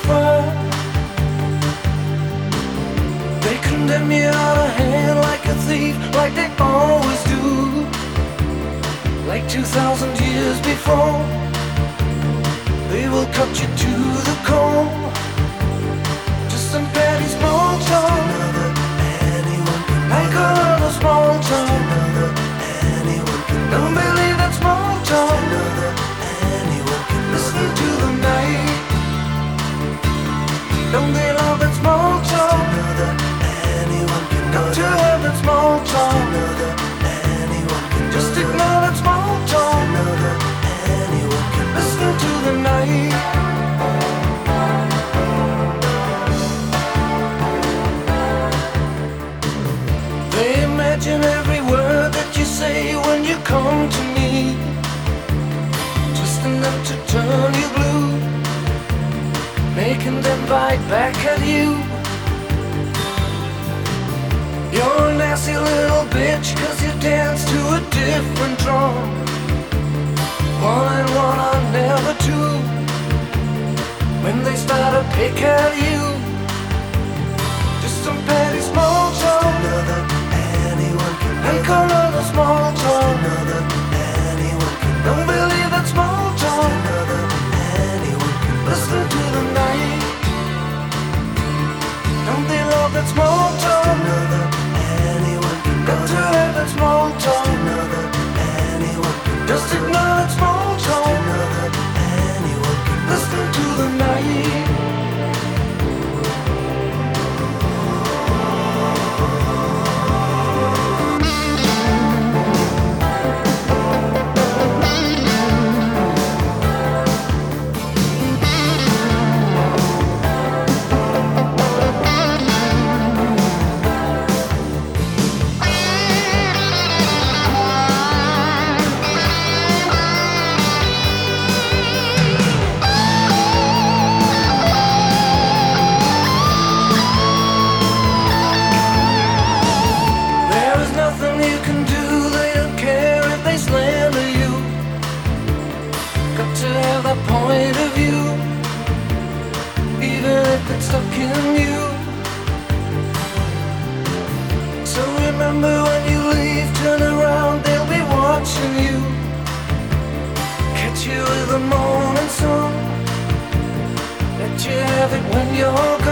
fire. They condemn you out of hand like a thief, like they always do. Like 2,000 years before, they will cut you to the core. Just some petty small talk, like a little small talk. Don't believe that small talk. Listen to the night. Don't they love that small talk? Got to have that small talk. Just ignore that small talk. Listen to the night. They imagine every word that you say when you come to me, twisting them to turn you blue, making them bite back at you. You're a nasty little bitch, 'cause you dance to a different drum. One and one are never two. When they start to pick at you, just some petty small talk. Make another small talk. Don't believe that small talk. Listen to the night. Don't they love that small talk? Got to have that small talk. Just ignore that small talk. Listen to the night. Point of view, even if it's stuck in you. So remember when you leave, turn around, they'll be watching you. Catch you with the morning sun, let you have it when you're gone.